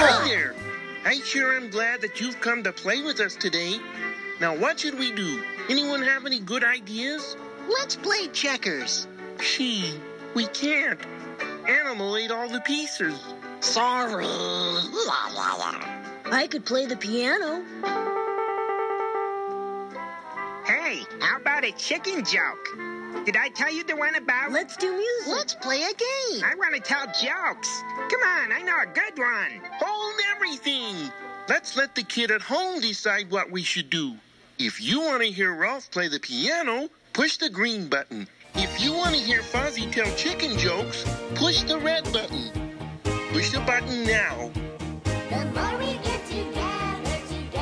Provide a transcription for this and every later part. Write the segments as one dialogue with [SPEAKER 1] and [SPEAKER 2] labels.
[SPEAKER 1] Hi there. I sure am glad that you've come to play with us today. Now, what should we do? Anyone have any good ideas?
[SPEAKER 2] Let's play checkers.
[SPEAKER 1] Gee, we can't. Animal ate all the pieces.
[SPEAKER 2] Sorry.
[SPEAKER 3] I could play the piano.
[SPEAKER 4] Hey, how about a chicken joke? Did I tell you the one about...
[SPEAKER 3] Let's do music.
[SPEAKER 2] Let's play a game.
[SPEAKER 4] I want to tell jokes. Come on, I know a good one.
[SPEAKER 1] Hold everything. Let's let the kid at home decide what we should do. If you want to hear Ralph play the piano, push the green button. If you want to hear Fozzie tell chicken jokes, push the red button. Push the button now.
[SPEAKER 5] The more we get together,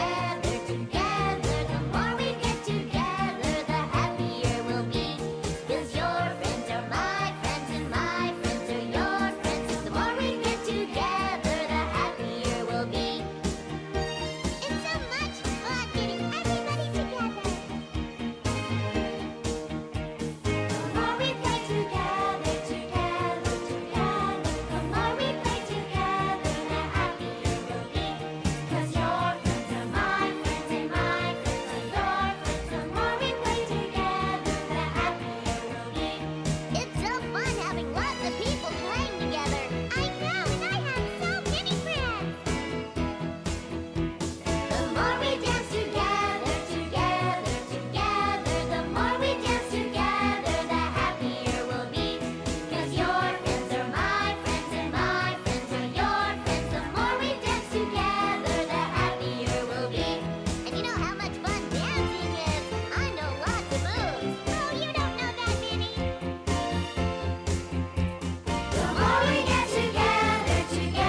[SPEAKER 5] the more we get together, the happier we'll be. 'Cause your friends are my friends and my friends are your friends. The more we get together, the happier we'll be. It's so much fun getting everybody together. The more we play together, the more we play together, the happier we'll be. 'Cause your friends are my friends and my friends are your friends. The more we play together, the happier we'll be. It's so fun having lots of people playing together. I know, and I have so many friends. The more we dance together, the more we dance together, the happier we'll be. 'Cause your friends are my friends and my friends are your friends. The more we dance together, the happier we'll be. And you know how much fun dancing is. I know lots of moves. Oh, you don't know that many. The more we get together,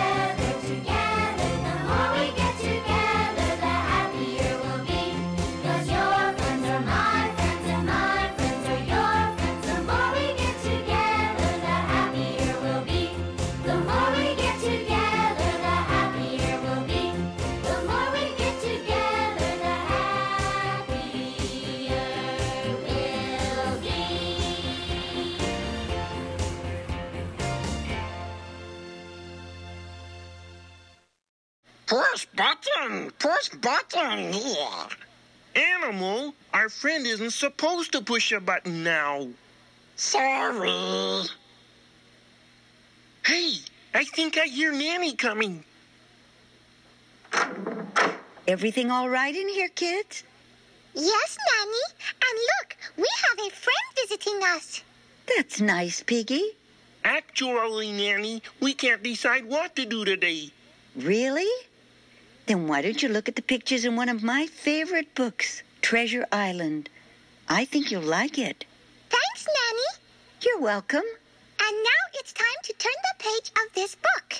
[SPEAKER 5] the more we get together, the happier we'll be. 'Cause your friends are my friends and my friends are your friends. The more we get together, the happier we'll be. The more we get together, the happier we'll be. The more we get together, the happier we'll be.
[SPEAKER 2] Push button here.
[SPEAKER 1] Animal, our friend isn't supposed to push a button now.
[SPEAKER 2] Sorry.
[SPEAKER 1] Hey, I think I hear Nanny coming.
[SPEAKER 6] Everything all right in here, kids?
[SPEAKER 5] Yes, Nanny. And look, we have a friend visiting us.
[SPEAKER 6] That's nice, Piggy.
[SPEAKER 1] Actually, Nanny, we can't decide what to do today.
[SPEAKER 6] Really? Then why don't you look at the pictures in one of my favorite books, Treasure Island? I think you'll like it.
[SPEAKER 5] Thanks, Nanny.
[SPEAKER 6] You're welcome.
[SPEAKER 5] And now it's time to turn the page of this book.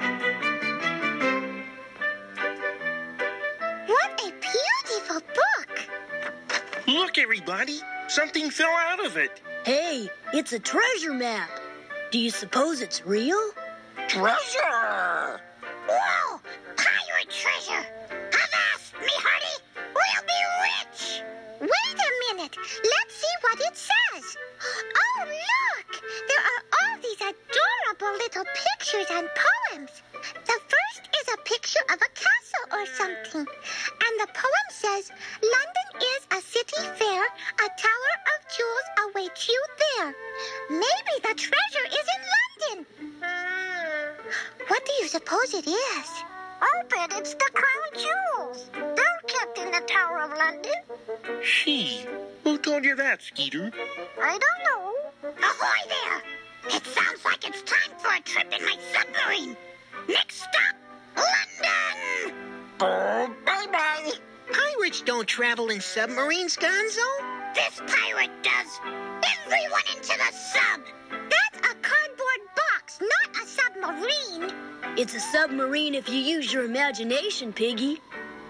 [SPEAKER 5] What a beautiful book.
[SPEAKER 1] Look, everybody, something fell out of it.
[SPEAKER 3] Hey, it's a treasure map. Do you suppose it's real?
[SPEAKER 2] Treasure.
[SPEAKER 5] Whoa, pirate treasure. Avast, me hearty. We'll be rich. Wait a minute. Let's see what it says. Oh, look. There are all these adorable little pictures and poems. The first is a picture of a castle or something. And the poem says, London is a city fair. A tower of jewels awaits you there. Maybe the treasure is in London. What do you suppose it is? I'll bet it's the crown jewels. They're kept in the Tower of London.
[SPEAKER 1] Gee, who told you that, Skeeter?
[SPEAKER 5] I don't know. Ahoy there! It sounds like it's time for a trip in my submarine. Next stop, London!
[SPEAKER 2] Oh, bye-bye.
[SPEAKER 4] Pirates don't travel in submarines, Gonzo.
[SPEAKER 5] This pirate does. Everyone into the sub! That's a cardboard box, not a submarine.
[SPEAKER 3] It's a submarine if you use your imagination, Piggy.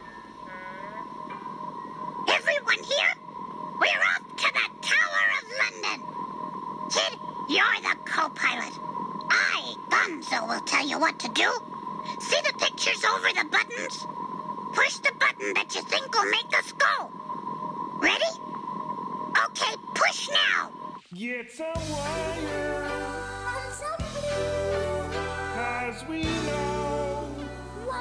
[SPEAKER 5] Everyone here? We're off to the Tower of London. Kid, you're the co-pilot. I, Gonzo, will tell you what to do. See the pictures over the buttons? Push the button that you think will make us go. Ready? Okay, push now.
[SPEAKER 7] It's a wire, 'cause we know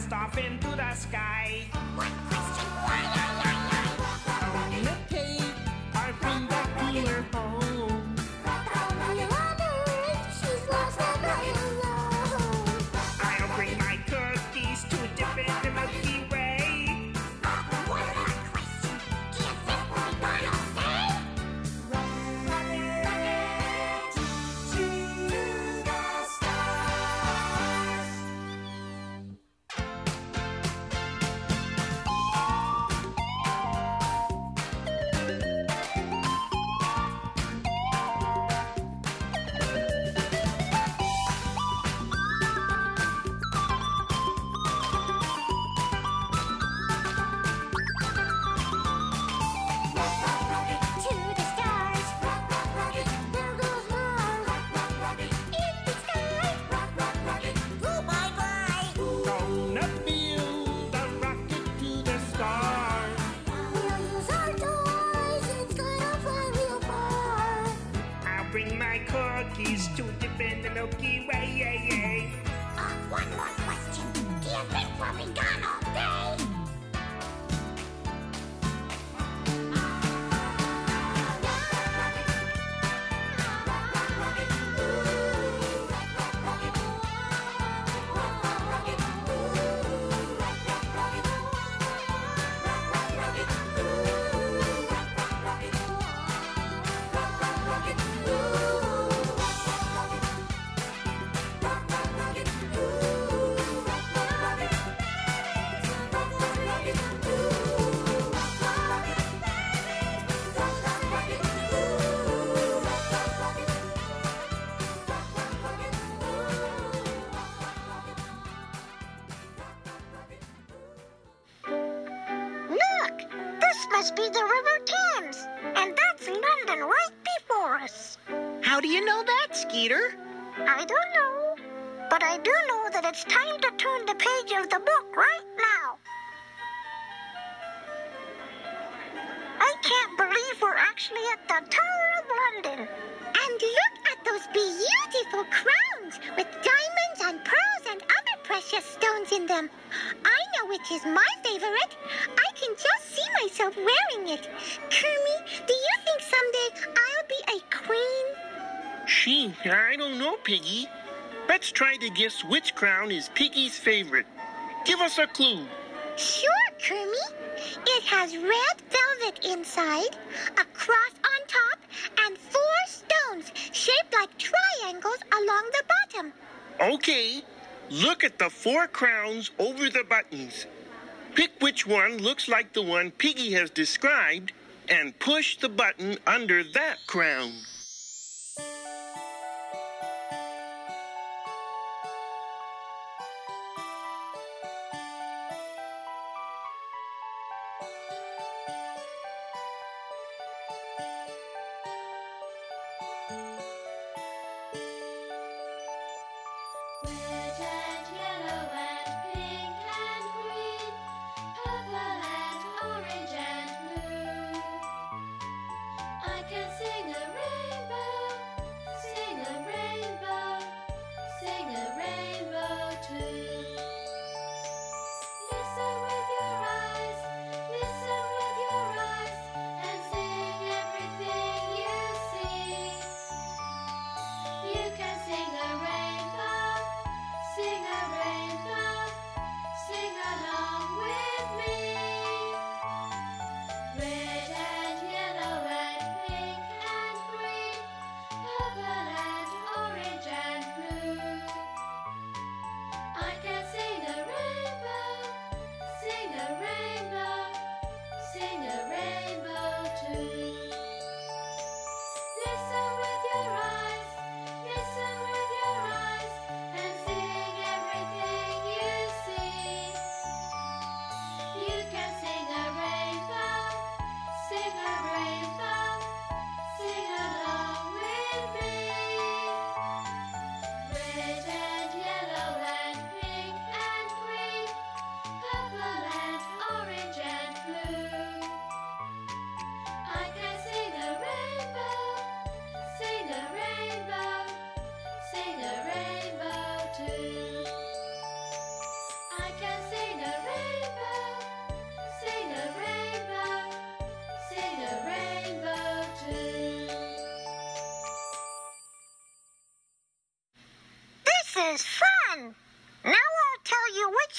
[SPEAKER 7] blast off into the sky.
[SPEAKER 2] One question, why,
[SPEAKER 1] In the cave, I bring the cooler home.
[SPEAKER 2] she's lost and alone.
[SPEAKER 7] I'll bring my cookies to dip in the Milky Way.
[SPEAKER 2] One more question, do you think we'll be gone all day? Rocket to the stars. To the stars. There goes Mars. In the sky. Bye-bye.
[SPEAKER 1] Gonna build the rocket to the stars.
[SPEAKER 2] We'll use our toys. It's gonna fly real far.
[SPEAKER 7] I'll bring my cookies to dip in the Milky Way.
[SPEAKER 2] One more question. Do you think we'll be gone all day? Look! This must be the River Thames. And that's London right before us.
[SPEAKER 4] How do you know that, Skeeter?
[SPEAKER 2] I don't know. But I do know that it's time to turn the page of the book right now. I can't believe we're actually at the Tower of London. And look at those beautiful crowns with diamonds and pearls and other precious stones in them. I know which is my favorite. I can just see myself wearing it. Kermie, do you think someday I'll be a queen?
[SPEAKER 1] Gee, I don't know, Piggy. Let's try to guess which crown is Piggy's favorite. Give us a clue.
[SPEAKER 2] Sure, Kermie. It has red velvet inside, a cross on top, and 4 stones shaped like triangles along the bottom.
[SPEAKER 1] Okay, look at the 4 crowns over the buttons. Pick which one looks like the one Piggy has described and push the button under that crown.
[SPEAKER 8] Red and yellow and pink and green, purple and orange and blue. I can sing a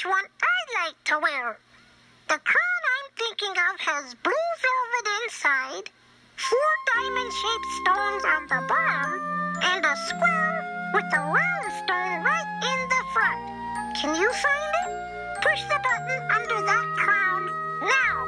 [SPEAKER 2] which one I like to wear. The crown I'm thinking of has blue velvet inside, 4 diamond-shaped stones on the bottom, and a square with a round stone right in the front. Can you find it? Push the button under that crown now.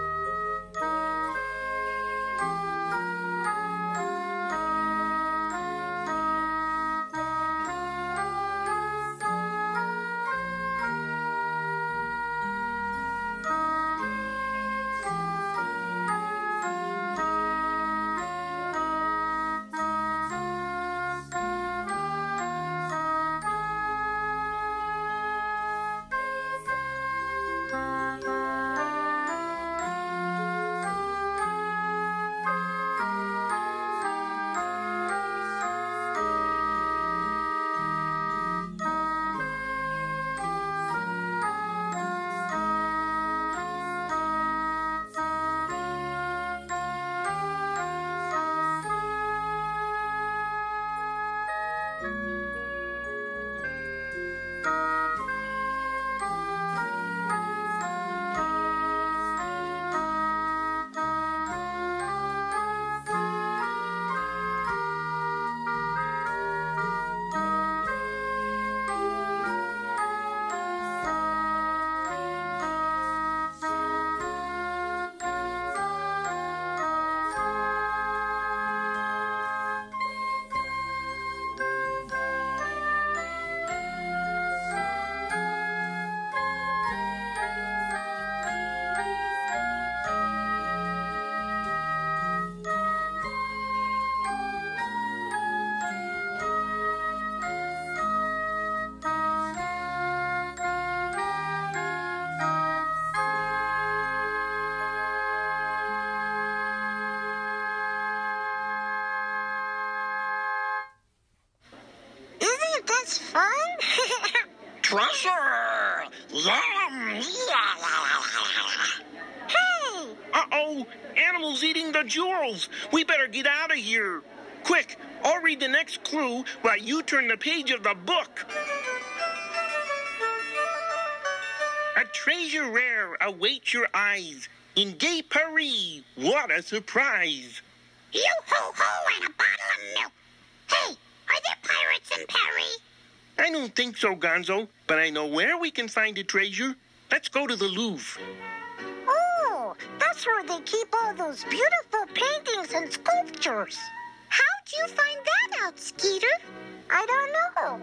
[SPEAKER 2] That's fun.
[SPEAKER 1] Treasure! Yum!
[SPEAKER 2] Hey!
[SPEAKER 1] Uh-oh! Animals eating the jewels! We better get out of here! Quick! I'll read the next clue while you turn the page of the book. A treasure rare awaits your eyes. In gay Paris, what a surprise!
[SPEAKER 5] Yo-ho-ho and a bottle of milk. Hey, are there pirates in Paris?
[SPEAKER 1] I don't think so, Gonzo, but I know where we can find a treasure. Let's go to the Louvre.
[SPEAKER 2] Oh, that's where they keep all those beautiful paintings and sculptures. How'd you find that out, Skeeter? I don't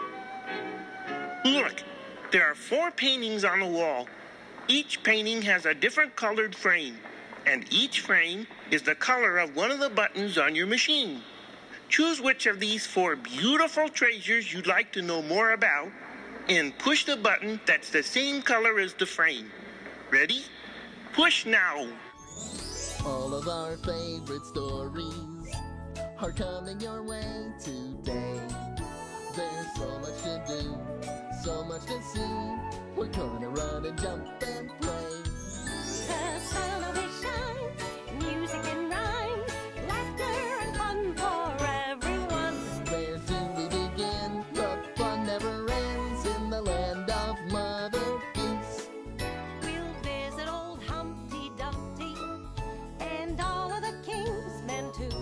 [SPEAKER 2] know.
[SPEAKER 1] Look, there are 4 paintings on the wall. Each painting has a different colored frame, and each frame is the color of one of the buttons on your machine. Choose which of these 4 beautiful treasures you'd like to know more about, and push the button that's the same color as the frame. Ready? Push now.
[SPEAKER 9] All of our favorite stories are coming your way today. There's so much to do, so much to see. We're gonna run and jump and play.
[SPEAKER 8] The sun always shines, music and rhymes, laughter and fun for everyone.
[SPEAKER 9] Where do we begin? The fun never ends in the land of Mother Goose.
[SPEAKER 8] We'll visit old Humpty Dumpty and all of the king's men too.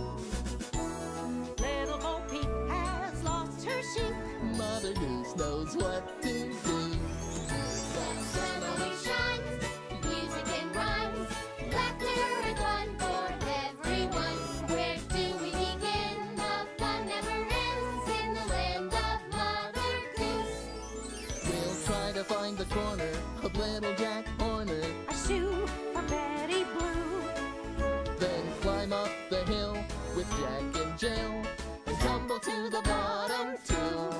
[SPEAKER 8] Little Bo Peep has lost her sheep.
[SPEAKER 9] Mother Goose knows what to do.
[SPEAKER 8] The sun always shines, music and rhymes, laughter and fun for everyone. Where do we begin? The fun never ends in the land of Mother Goose.
[SPEAKER 9] We'll try to find the corner of Little Jack Horner.
[SPEAKER 8] A shoe for Betty Blue.
[SPEAKER 9] Then climb up the hill with Jack and Jill and tumble to the bottom too.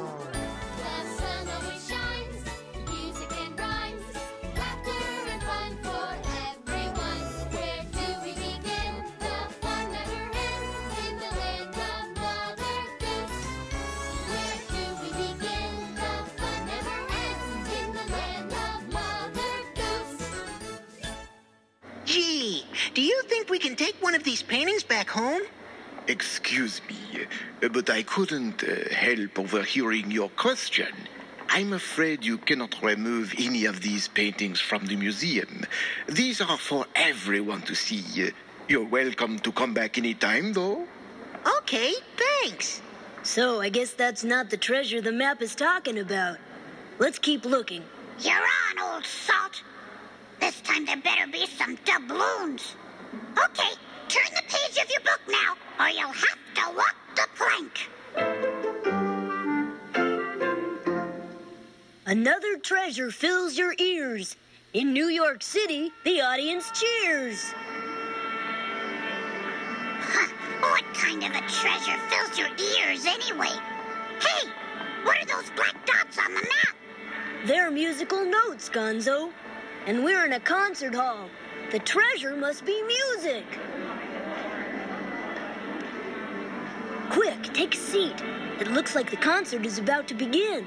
[SPEAKER 8] The sun always shines, music and rhymes, laughter and fun for everyone. Where do we begin? The fun never ends in the land of Mother Goose. Where do we begin? The fun never ends in the land of Mother Goose.
[SPEAKER 4] Gee, do you think we can take one of these paintings back home?
[SPEAKER 1] Excuse me, but I couldn't help overhearing your question. I'm afraid you cannot remove any of these paintings from the museum. These are for everyone to see. You're welcome to come back anytime, though.
[SPEAKER 4] Okay, thanks.
[SPEAKER 3] So I guess that's not the treasure the map is talking about. Let's keep looking.
[SPEAKER 5] You're on, old salt. This time there better be some doubloons. Okay, turn the page of your book now, or you'll have to walk the plank.
[SPEAKER 3] Another treasure fills your ears. In New York City, the audience cheers.
[SPEAKER 5] Huh, what kind of a treasure fills your ears anyway? Hey, what are those black dots on the map?
[SPEAKER 3] They're musical notes, Gonzo. And we're in a concert hall. The treasure must be music. Quick, take a seat. It looks like the concert is about to begin.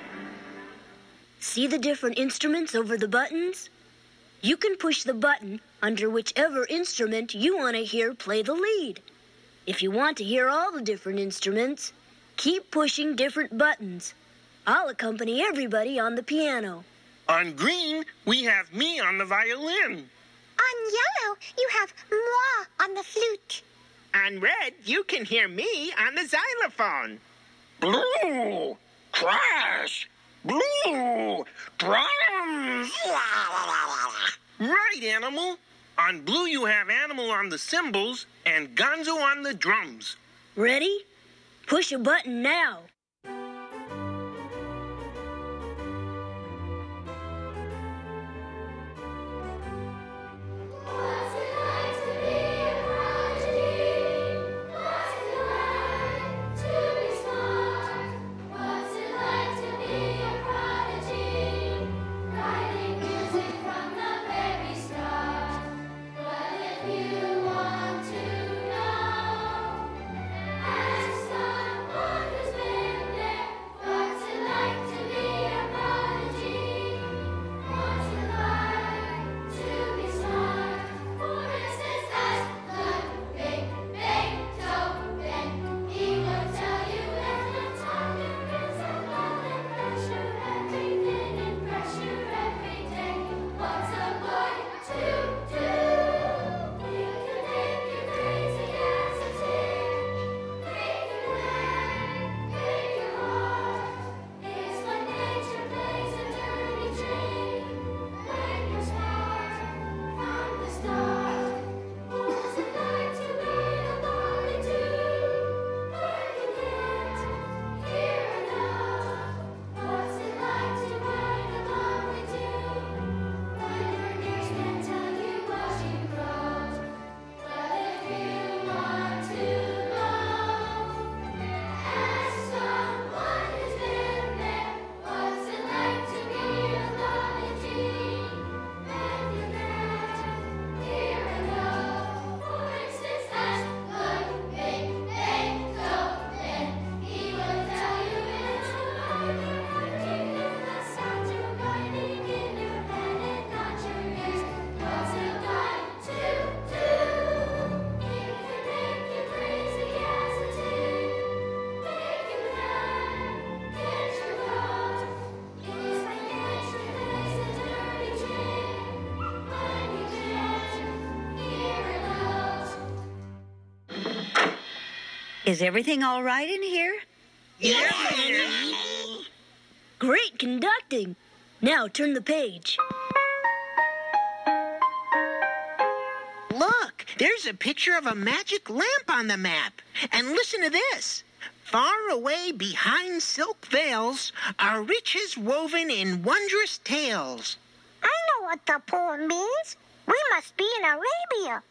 [SPEAKER 3] See the different instruments over the buttons? You can push the button under whichever instrument you want to hear play the lead. If you want to hear all the different instruments, keep pushing different buttons. I'll accompany everybody on the piano.
[SPEAKER 1] On green, we have me on the violin.
[SPEAKER 2] On yellow, you have moi on the flute.
[SPEAKER 4] On red, you can hear me on the xylophone.
[SPEAKER 1] Blue, crash, blue, drums. Right, Animal. On blue, you have Animal on the cymbals and Gonzo on the drums.
[SPEAKER 3] Ready? Push a button now.
[SPEAKER 8] What's it like to be a prodigy? What's it like to be smart? What's it like to be a prodigy? Writing music from the very start. But if you want to know, ask someone who's been there. What's it like to be a prodigy? What's it like to be smart? For instance, ask Ludwig, Beethoven. He would tell you there's no tolerance of love and pressure, everything in pressure every day. What's a boy to do? He can make you crazy as a teen. Make you mad, make you hard. It's like nature plays a dirty trick. When you're smart from the start. What's it like to learn a lonely tune when you can't hear a note? What's it like to write a lonely tune when your ears can't tell you what you wrote? Well, if you want to know, ask someone who's been there. What's it like to be a lonely teen when you can't hear a note? For instance, ask Ludwig, Beethoven. He will tell you it's a minor acting in the sound you're writing in your head and not your ears. What's it like to do? He can make you crazy as a teen. Make you mad, get your vote. It's like nature plays a dirty trick when you can't hear a note.
[SPEAKER 6] Is everything all right in here?
[SPEAKER 3] Great conducting. Now turn the page.
[SPEAKER 4] Look, there's a picture of a magic lamp on the map. And listen to this. Far away behind silk veils are riches woven in wondrous tales.
[SPEAKER 2] I know what the poem means. We must be in Arabia.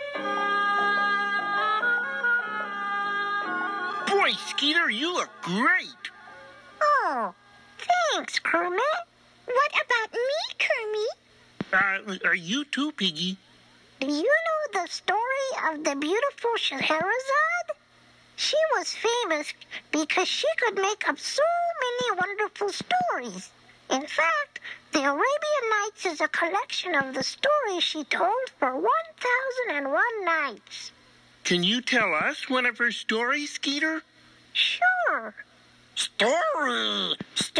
[SPEAKER 1] Boy, Skeeter, you look great.
[SPEAKER 2] Oh, thanks, Kermit. What about me, Kermit?
[SPEAKER 1] Are you too, Piggy?
[SPEAKER 2] Do you know the story of the beautiful Scheherazade? She was famous because she could make up so many wonderful stories. In fact, the Arabian Nights is a collection of the stories she told for 1001 nights.
[SPEAKER 1] Can you tell us one of her stories, Skeeter?
[SPEAKER 2] Sure.
[SPEAKER 1] Story.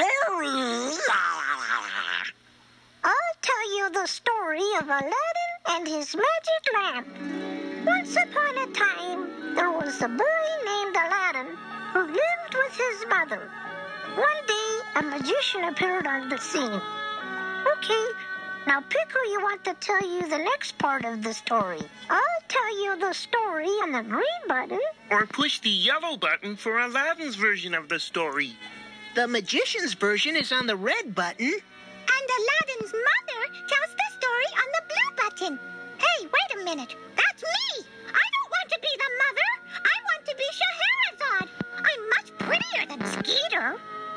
[SPEAKER 2] I'll tell you the story of Aladdin and his magic lamp. Once upon a time, there was a boy named Aladdin who lived with his mother. One day, a magician appeared on the scene. Okay, now pick who you want to tell you the next part of the story. I'll tell you the story on the green button.
[SPEAKER 1] Or push the yellow button for Aladdin's version of the story.
[SPEAKER 4] The magician's version is on the red button.
[SPEAKER 2] And Aladdin's mother tells the story on the blue button. Hey, wait a minute. That's me. I don't want to be the mother. I want to be Scheherazade. I'm much prettier than Skeeter.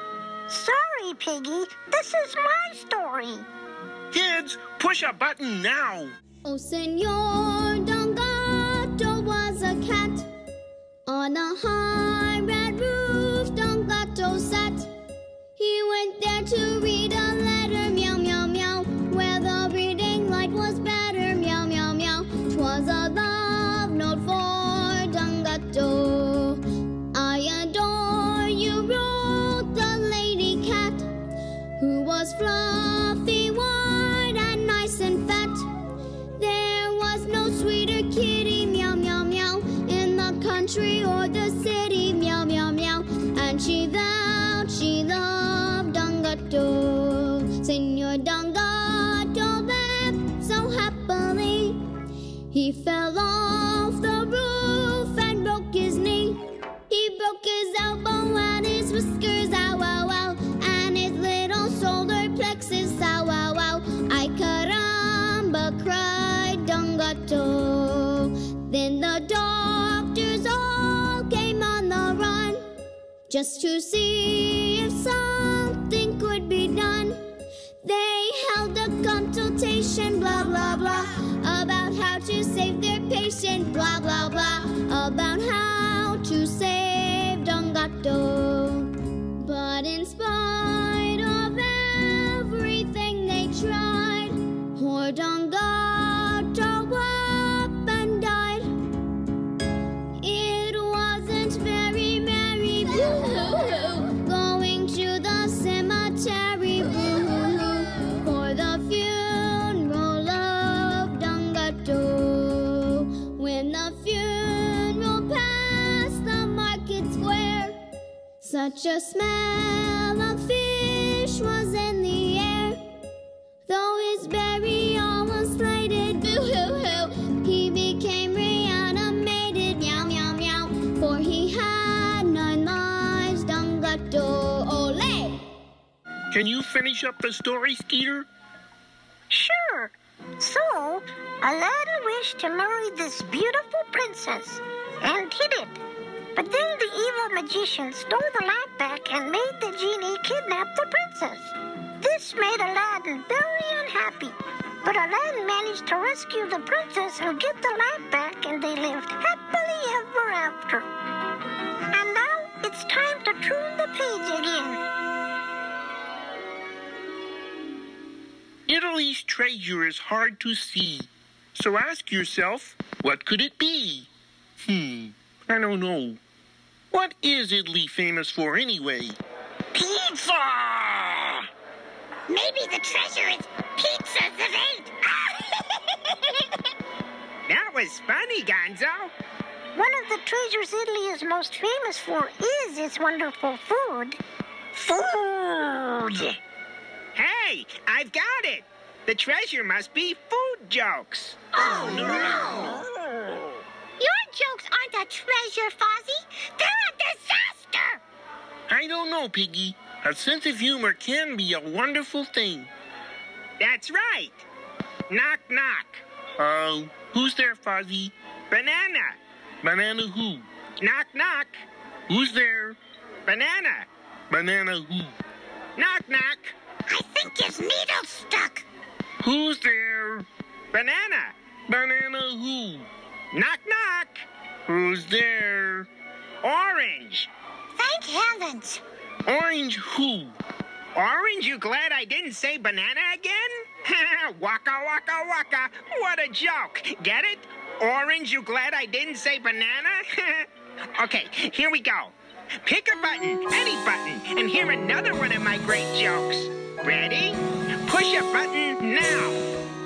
[SPEAKER 2] Sorry, Piggy. This is my story.
[SPEAKER 1] Kids, push a button now.
[SPEAKER 8] Oh, Senor Don Gato was a cat. On a high red roof, Don Gato sat. He went there to read a letter, meow, meow, meow, where the reading light was better, meow, meow, meow. 'Twas a love note for Don Gato. I adore you, wrote the lady cat, who was fluffy, white, and nice and fat. There was no sweeter kitty, meow, meow, meow, in the country or the city, meow, meow, meow. And she vowed she loved Don Gato. Senor Don Gato wept so happily. He fell off the roof and broke his knee. He broke his elbow and his whiskers, ow, ow, ow, and his little solar plexus, ow, ow, ow. Ay caramba, cried Don Gato. Then the doctors all came on the run, just to see if something could be done. They held a consultation, blah, blah, blah, about how to save their patient, blah, blah, blah, about how to save Don Gato. But in spite of everything they tried, poor Don Gato up and died. It wasn't very merry, boo-hoo-hoo, going to the cemetery, boo-hoo-hoo, for the funeral of Don Gato. When the funeral passed the market square, such a smell of fish was in the air. Though his burial was slated, boo-hoo-hoo, he became reanimated, meow, meow, meow, for he had 9 lives, Don Gato, ole!
[SPEAKER 1] Can you finish up the story, Skeeter?
[SPEAKER 2] Sure. So, Aladdin wished to marry this beautiful princess, and he did. But then the evil magician stole the lamp back and made the genie kidnap the princess. This made Aladdin very unhappy. But Aladdin managed to rescue the princess and get the lamp back, and they lived happily ever after. And now it's time to turn the page again.
[SPEAKER 1] Italy's treasure is hard to see. So ask yourself, what could it be? I don't know. What is Italy famous for anyway?
[SPEAKER 5] Pizza! Maybe the treasure is pizzas of 8.
[SPEAKER 4] That was funny, Gonzo.
[SPEAKER 2] One of the treasures Italy is most famous for is its wonderful food.
[SPEAKER 5] Food!
[SPEAKER 4] Hey, I've got it. The treasure must be food jokes.
[SPEAKER 5] Oh, no!
[SPEAKER 2] Your jokes aren't a treasure, Fozzie. They're a disaster!
[SPEAKER 1] I don't know, Piggy. A sense of humor can be a wonderful thing.
[SPEAKER 4] That's right. Knock, knock.
[SPEAKER 1] Who's there, Fozzie?
[SPEAKER 4] Banana.
[SPEAKER 1] Banana who?
[SPEAKER 4] Knock, knock.
[SPEAKER 1] Who's there?
[SPEAKER 4] Banana.
[SPEAKER 1] Banana who?
[SPEAKER 4] Knock, knock.
[SPEAKER 5] I think his needle's stuck.
[SPEAKER 1] Who's there?
[SPEAKER 4] Banana.
[SPEAKER 1] Banana who?
[SPEAKER 4] Knock, knock.
[SPEAKER 1] Who's there?
[SPEAKER 4] Orange.
[SPEAKER 5] Thank heavens.
[SPEAKER 1] Orange who?
[SPEAKER 4] Orange, you glad I didn't say banana again? Waka, waka, waka. What a joke. Get it? Orange, you glad I didn't say banana? Okay, here we go. Pick a button, any button, and hear another one of my great jokes. Ready? Push a button now.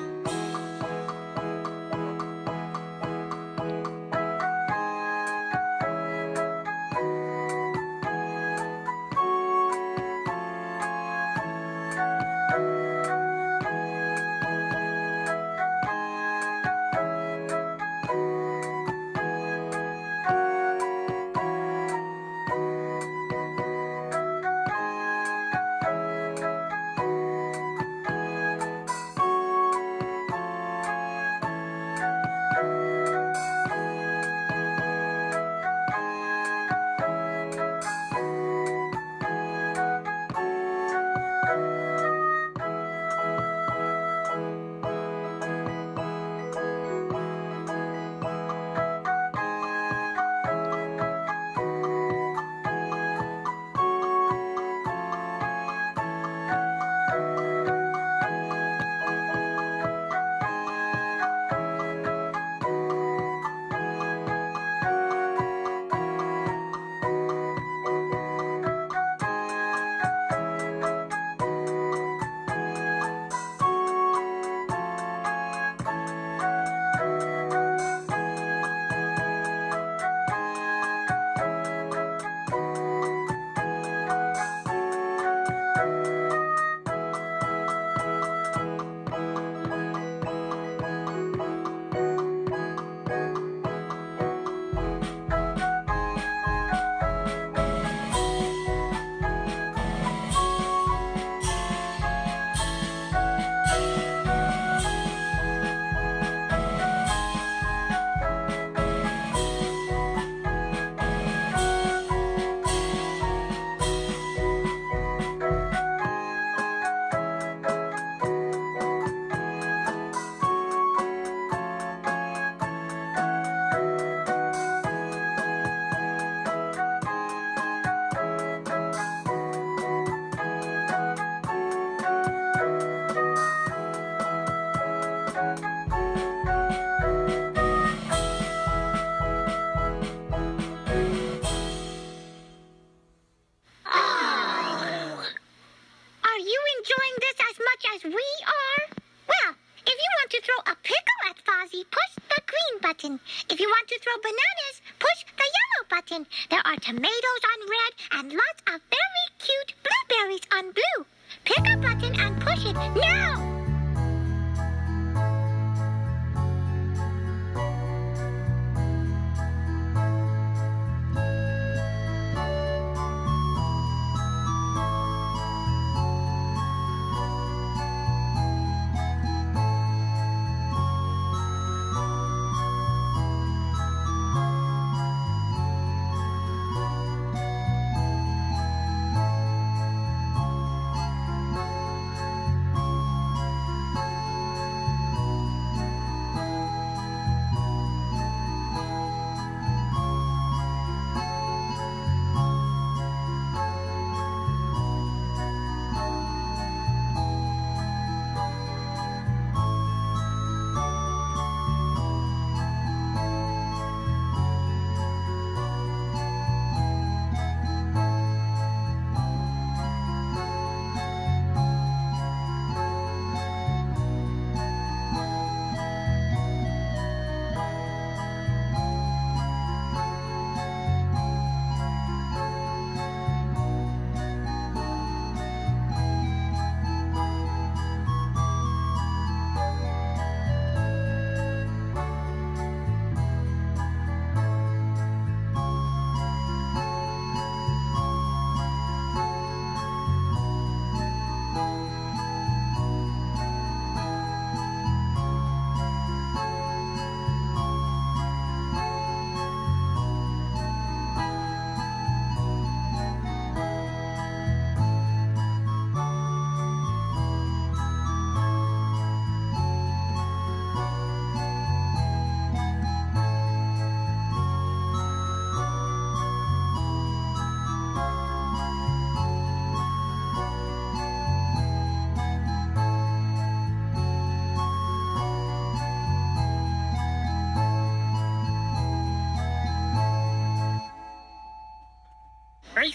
[SPEAKER 2] As we are? Well, if you want to throw a pickle at Fozzie, push the green button. If you want to throw bananas, push the yellow button. There are tomatoes on red and lots of very cute blueberries on blue. Pick a button and push it now!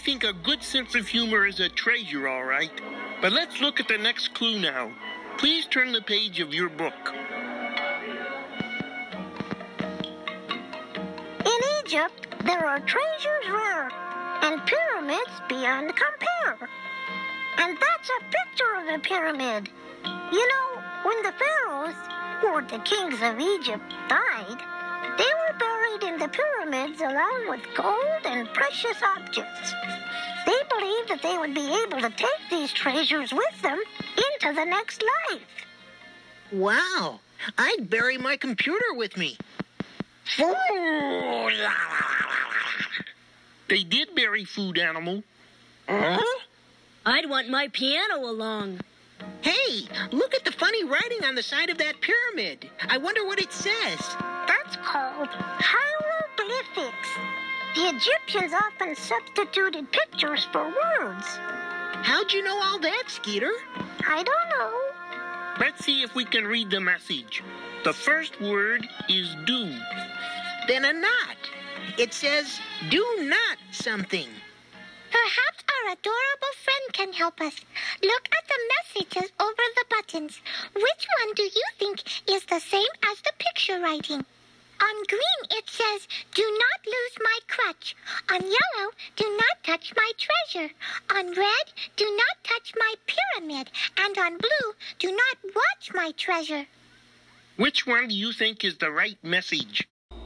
[SPEAKER 1] think a good sense of humor is a treasure, all right. But let's look at the next clue now. Please turn the page of your book.
[SPEAKER 2] In Egypt, there are treasures rare and pyramids beyond compare. And that's a picture of a pyramid. You know, when the pharaohs, or the kings of Egypt, died, they were buried in the pyramids along with gold and precious objects. They believed that they would be able to take these treasures with them into the next life.
[SPEAKER 4] Wow, I'd bury my computer with me.
[SPEAKER 1] They did bury food, Animal.
[SPEAKER 3] I'd want my piano along.
[SPEAKER 4] Hey, look at the funny writing on the side of that pyramid. I wonder what it says.
[SPEAKER 2] That's called hieroglyphics. The Egyptians often substituted pictures for words.
[SPEAKER 4] How'd you know all that, Skeeter?
[SPEAKER 2] I don't know.
[SPEAKER 1] Let's see if we can read the message. The first word is do.
[SPEAKER 4] Then a not. It says, do not something.
[SPEAKER 2] Perhaps our adorable friend can help us. Look at the messages over the buttons. Which one do you think is the same as the picture writing? On green, it says, do not lose my crutch. On yellow, do not touch my treasure. On red, do not touch my pyramid. And on blue, do not watch my treasure.
[SPEAKER 1] Which one do you think is the right message?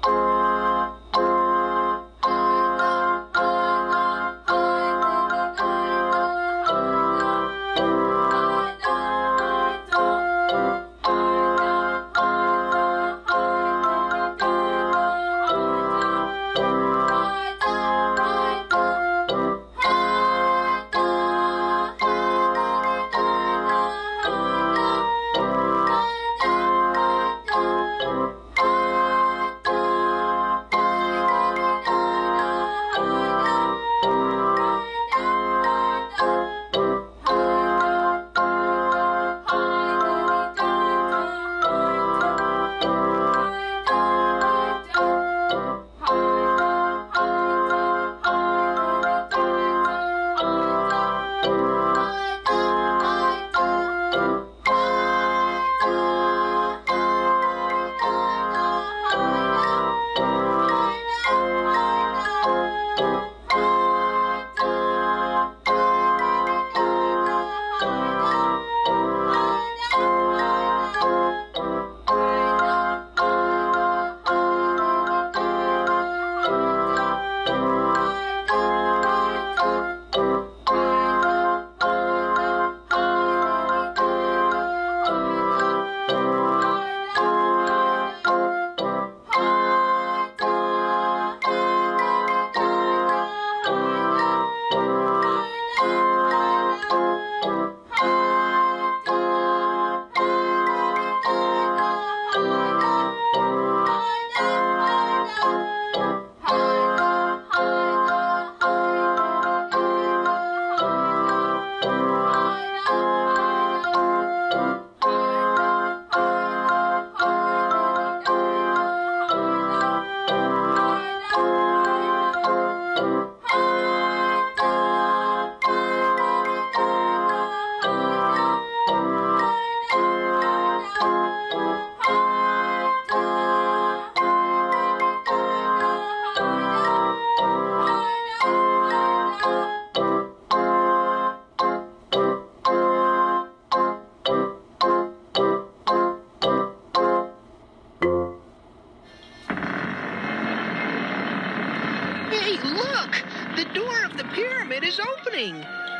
[SPEAKER 4] is opening.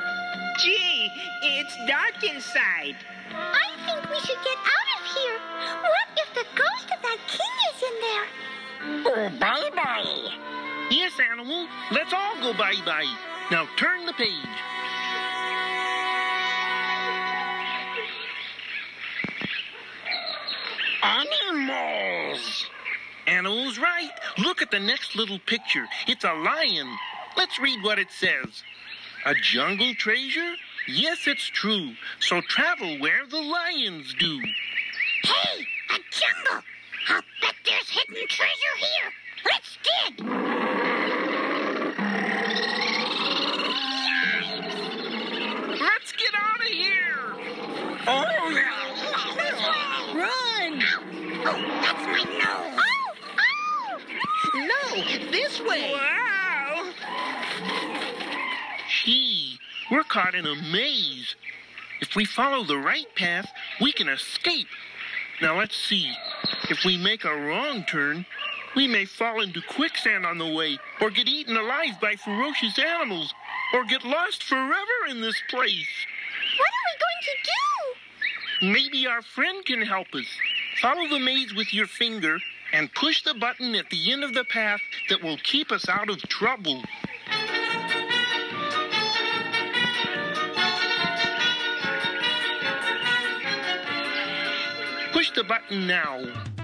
[SPEAKER 7] Gee, it's dark inside.
[SPEAKER 2] I think we should get out of here. What if the ghost of that king is in there?
[SPEAKER 1] Oh, bye-bye. Yes, Animal. Let's all go bye-bye. Now turn the page. Animals! Animal's right. Look at the next little picture. It's a lion. Let's read what it says. A jungle treasure? Yes, it's true. So travel where the lions do.
[SPEAKER 5] Hey, a jungle! I'll bet there's hidden treasure here. Let's dig!
[SPEAKER 4] Run!
[SPEAKER 5] Oh, that's my nose.
[SPEAKER 4] No, this way.
[SPEAKER 1] Wow! Gee, we're caught in a maze. If we follow the right path, we can escape. Now let's see. If we make a wrong turn, we may fall into quicksand on the way, or get eaten alive by ferocious animals, or get lost forever in this place.
[SPEAKER 2] What are we going to do?
[SPEAKER 1] Maybe our friend can help us. Follow the maze with your finger and push the button at the end of the path that will keep us out of trouble. Push the button now.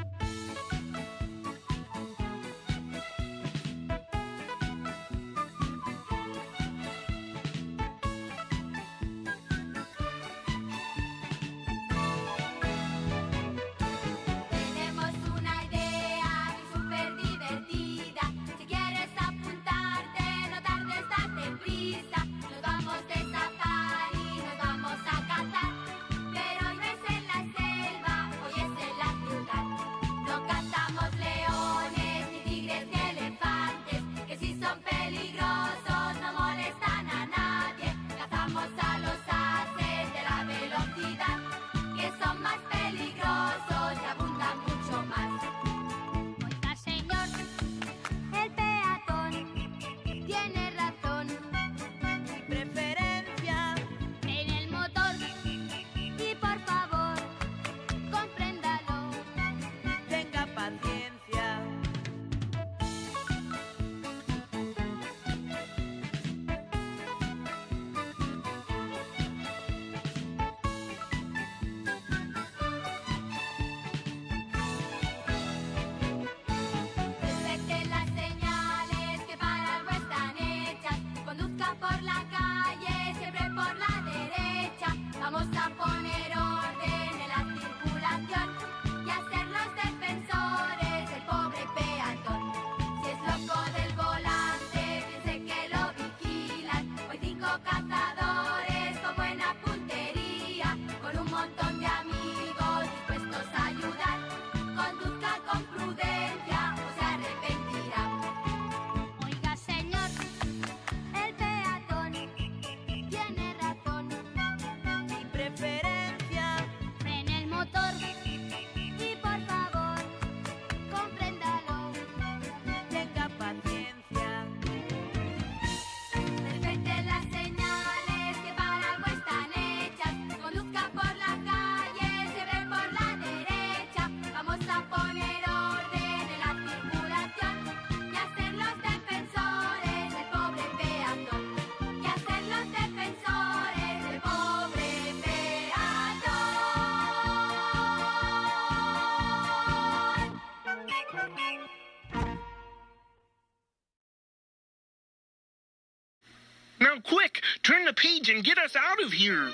[SPEAKER 8] Tenemos una idea súper divertida. Si quieres apuntarte, no tardes, date prisa. Nos vamos de safari, nos vamos a cazar. Pero hoy no es en la selva, hoy es en la ciudad. No cazamos leones, ni tigres, ni elefantes, que si son peligrosos no molestan a nadie. Cazamos a los haces de la velocidad, que son más peligrosos y abundan mucho más. Oiga, señor, el peatón tiene razón. Preferencia en el motor y por favor, compréndalo. Tenga paciencia. Respete las señales que para algo están hechas. Conduzca por la calle, siempre por la derecha. Vamos a poner orden en la circulación y hacer los defensores del pobre peatón. Si es loco del volante, piense que lo vigilan. Hoy 5 cazadores con buena puntería, con un montón de amigos dispuestos a ayudar. Conduzca con prudencia o se arrepentirá. Oiga, señor, el peatón tiene razón. Mi preferencia en el motor y por favor, compréndalo. Tenga paciencia. Respete las señales que para algo están hechas. Conduzca por la calle, siempre por la derecha. Vamos a poner orden en la circulación y hacer los defensores del pobre peatón. Y hacer los defensores del pobre peatón.
[SPEAKER 1] Now quick, turn the page and get us out of here.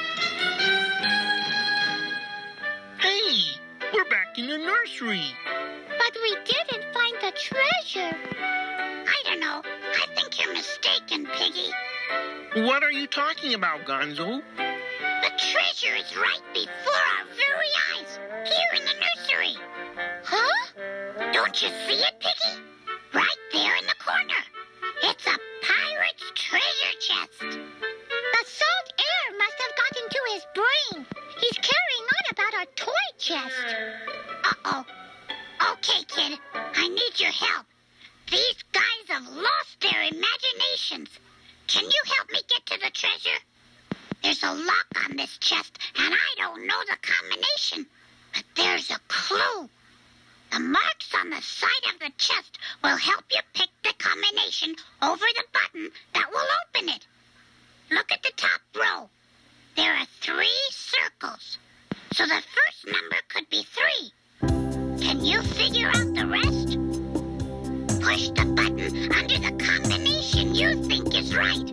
[SPEAKER 1] Hey, we're back in the nursery.
[SPEAKER 2] But we didn't find the treasure.
[SPEAKER 5] I don't know. I think you're mistaken, Piggy.
[SPEAKER 1] What are you talking about, Gonzo?
[SPEAKER 5] The treasure is right before our very eyes, here in the nursery.
[SPEAKER 2] Huh?
[SPEAKER 5] Don't you see it, Piggy? Right there in the corner. It's a pirate's treasure chest.
[SPEAKER 2] The salt air must have gotten to his brain. He's carrying on about our toy chest.
[SPEAKER 5] Uh-oh. Okay, kid. I need your help. These guys have lost their imaginations. Can you help me get to the treasure? There's a lock on this chest, and I don't know the combination. But there's a clue. The marks on the side of the chest will help you pick the combination over the button that will open it. Look at the top row. There are 3 circles. So the first number could be 3. Can you figure out the rest? Push the button under the combination you think is right.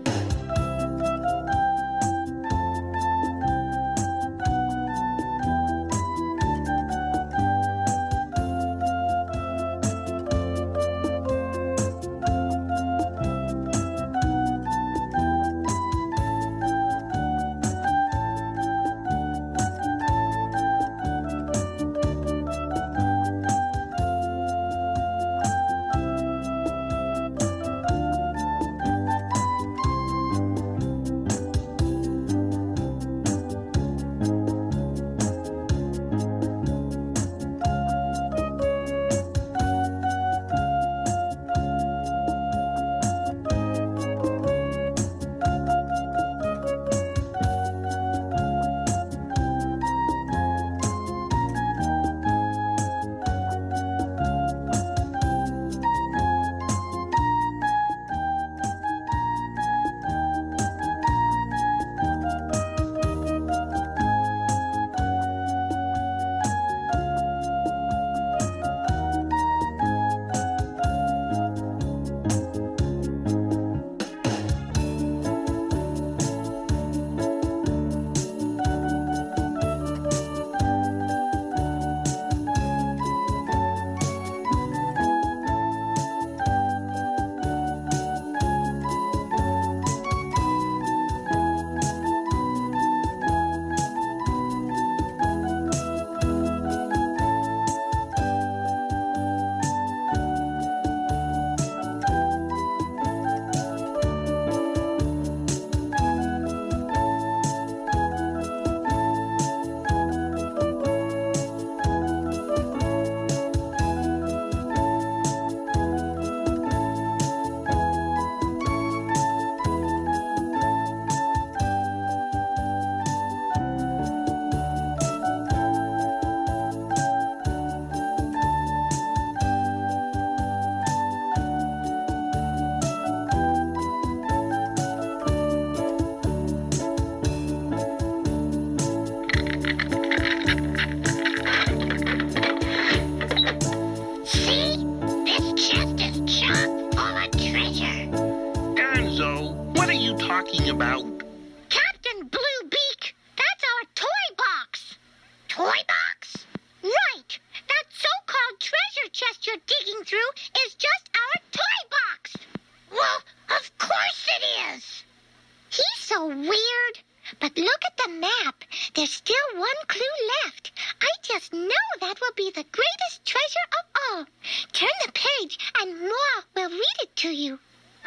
[SPEAKER 2] know that will be the greatest treasure of all. Turn the page and Moi will read it to you.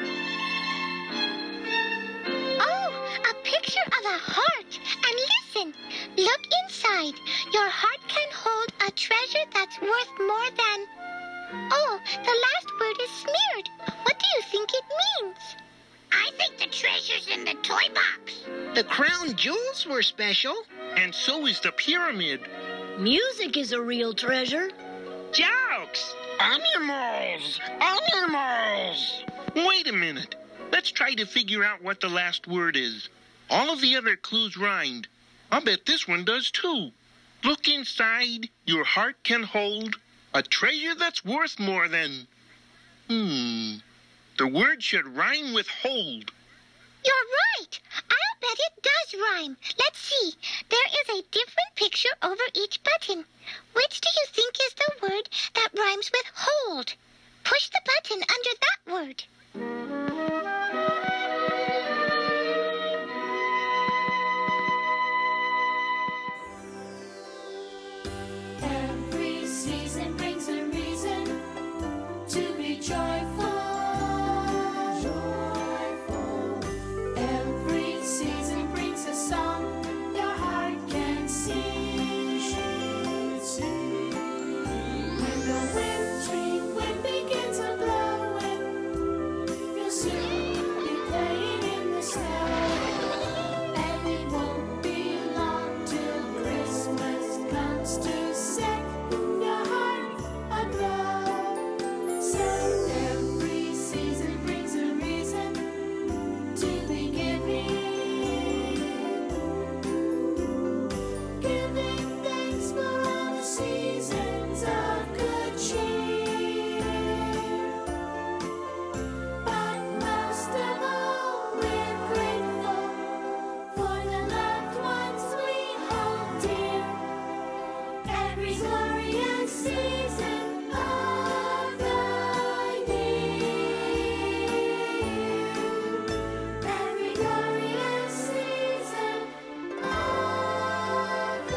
[SPEAKER 2] Oh, a picture of a heart. And listen, look inside. Your heart can hold a treasure that's worth more than... Oh, the last word is smeared. What do you think it means?
[SPEAKER 5] I think the treasure's in the toy box.
[SPEAKER 4] The crown jewels were special.
[SPEAKER 1] And so is the pyramid.
[SPEAKER 3] Music is a real treasure.
[SPEAKER 1] Jokes! Animals! Animals! Wait a minute. Let's try to figure out what the last word is. All of the other clues rhymed. I'll bet this one does too. Look inside. Your heart can hold a treasure that's worth more than... The word should rhyme with hold.
[SPEAKER 2] You're right. I'll bet it does rhyme. Let's see. There is a different picture over each button. Which do you think is the word that rhymes with hold? Push the button under that word.
[SPEAKER 8] Every season brings a reason to be joyful. Every season brings a song your heart can sing. When the wintry wind begins a blowing, you'll soon be playing in the snow. And it won't be long till Christmas comes to set your heart aglow. So every season brings a reason to be giving thanks for all the seasons of good cheer. But most of all, we're grateful for the loved ones we hold dear. Every glorious season of the year. Every glorious season of the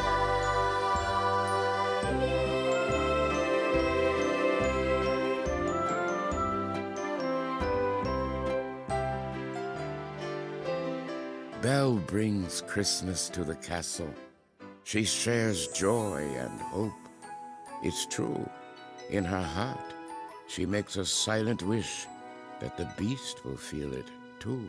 [SPEAKER 10] Belle brings Christmas to the castle. She shares joy and hope. It's true, in her heart, she makes a silent wish that the beast will feel it too.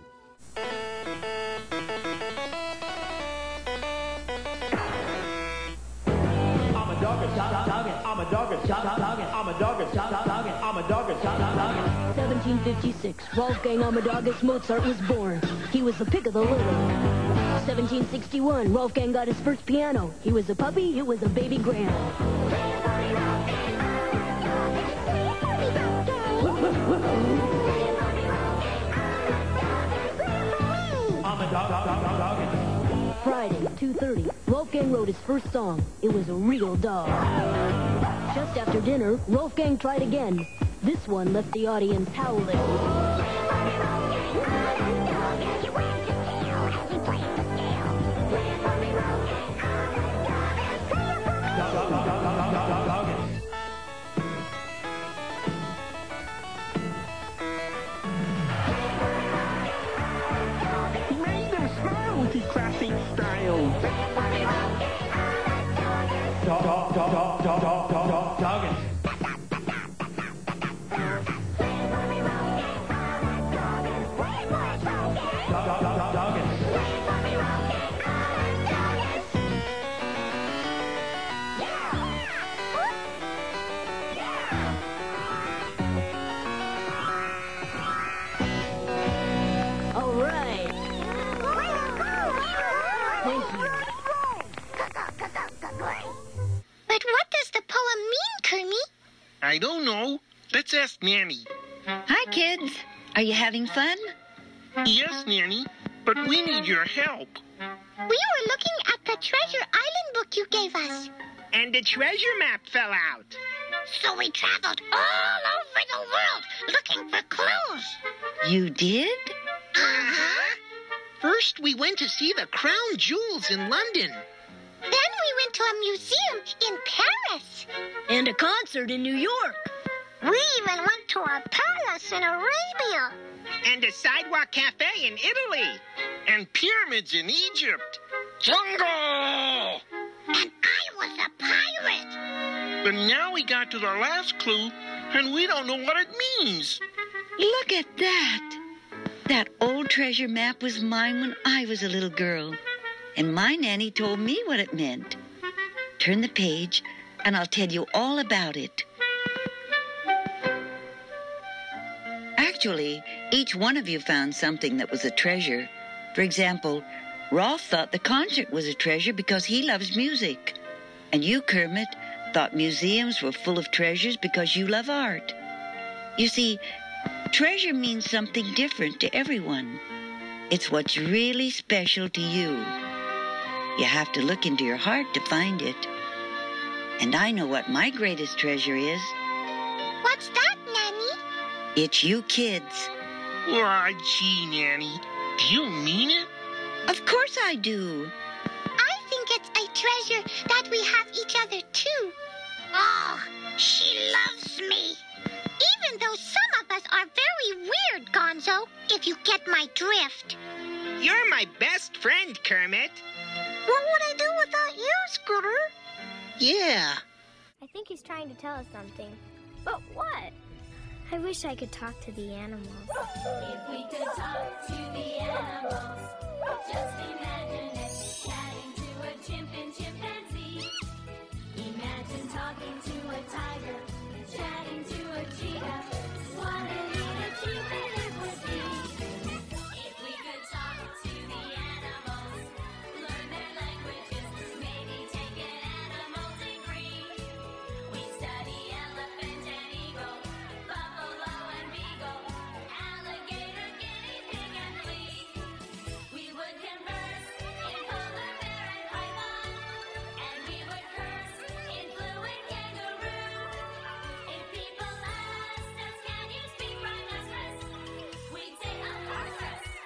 [SPEAKER 11] I'm a dogger, I'm a dogger, I'm a dogger, I'm a dogger,
[SPEAKER 3] 1756, Wolfgang Amadeus Mozart was born. He was the pick of the litter. 1761, Wolfgang got his first piano. He was a puppy, it was a baby grand.
[SPEAKER 11] I'm a dogger.
[SPEAKER 3] Friday, 2:30, Wolfgang wrote his first song. It was a real dog. Just after dinner, Wolfgang tried again. This one left the audience howling.
[SPEAKER 1] He made them smile with his classic style.
[SPEAKER 11] Dogging.
[SPEAKER 3] All right. Thank you.
[SPEAKER 2] But what does the poem mean, Kermie?
[SPEAKER 1] I don't know. Let's ask Nanny.
[SPEAKER 6] Hi, kids. Are you having fun?
[SPEAKER 1] Yes, Nanny, but we need your help.
[SPEAKER 2] We were looking at the Treasure Island book you gave us.
[SPEAKER 4] And the treasure map fell out.
[SPEAKER 5] So we traveled all over the world looking for clues.
[SPEAKER 6] You did?
[SPEAKER 5] Uh-huh.
[SPEAKER 4] First, we went to see the crown jewels in London.
[SPEAKER 2] Then we went to a museum in Paris.
[SPEAKER 3] And a concert in New York.
[SPEAKER 2] We even went to a palace in Arabia.
[SPEAKER 4] And a sidewalk cafe in Italy.
[SPEAKER 1] And pyramids in Egypt. Jungle!
[SPEAKER 5] And I was a pirate.
[SPEAKER 1] But now we got to the last clue, and we don't know what it means.
[SPEAKER 6] Look at that. That old treasure map was mine when I was a little girl. And my nanny told me what it meant. Turn the page, and I'll tell you all about it. Actually, each one of you found something that was a treasure. For example, Rolf thought the concert was a treasure because he loves music. And you, Kermit, thought museums were full of treasures because you love art. You see, treasure means something different to everyone. It's what's really special to you. You have to look into your heart to find it. And I know what my greatest treasure is.
[SPEAKER 2] What's that, Nanny?
[SPEAKER 6] It's you kids.
[SPEAKER 1] Why, gee, Nanny, do you mean it?
[SPEAKER 6] Of course I do.
[SPEAKER 2] I think it's a treasure that we have each other, too.
[SPEAKER 5] Oh, she loves me.
[SPEAKER 2] Even though some of us are very weird, Gonzo, if you get my drift.
[SPEAKER 4] You're my best friend, Kermit.
[SPEAKER 2] What would I do without you, Scooter?
[SPEAKER 4] Yeah.
[SPEAKER 12] I think he's trying to tell us something. But what? I wish I could talk to the animals.
[SPEAKER 8] If we could talk to the animals, just imagine it. Chatting to a chimp and chimpanzee. Imagine talking to a tiger, chatting to a cheetah. What a neat achievement it would be. If we could talk to the animals, learn their languages, maybe take an animal degree. We study elephant and eagle, buffalo and beagle, alligator, guinea pig and flea. We would converse in polar bear and python, and we would curse in fluent kangaroo. If people asked us, can you speak rhinoceros? We'd say, of course.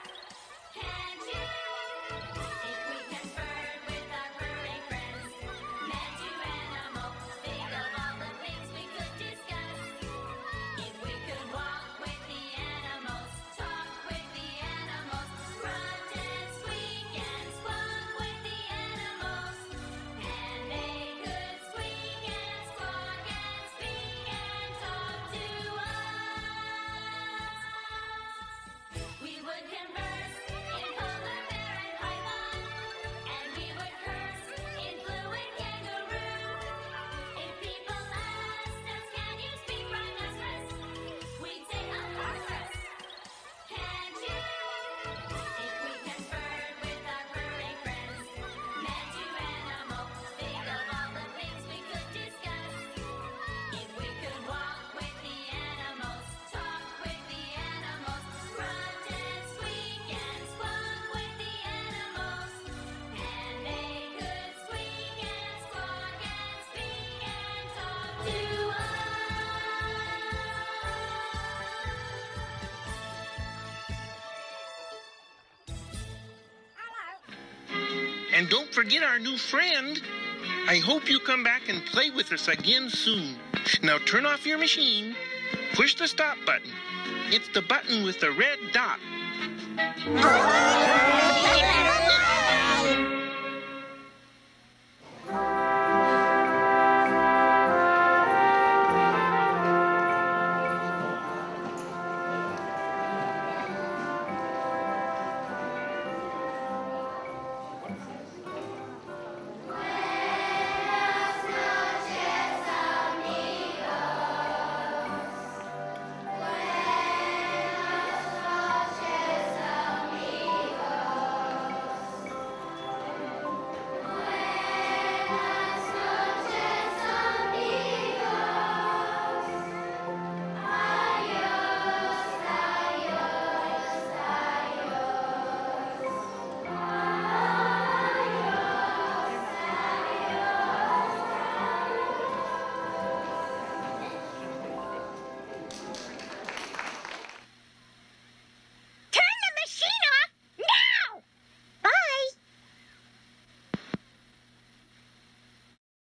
[SPEAKER 8] Can't you? If we conferred with our furry friends, man to animal, think of all the things we could discuss. If we could walk with the animals, talk with the animals, grunt and squeak and squawk with the animals, and they could squeak and squawk and speak and talk to us. We would converse in polar bear and python, and we would curse in fluent kangaroo. If people asked us, can you speak rhinoceros? We'd say, of course. Can't you? If we conferred with our furry friends, man to animal, think of all the things we could discuss. If we could walk with the animals, talk with the animals, grunt and squeak and squawk with the animals, and they could squeak and squawk and speak and talk to us.
[SPEAKER 1] And don't forget our new friend. I hope you come back and play with us again soon. Now turn off your machine. Push the stop button. It's the button with the red dot.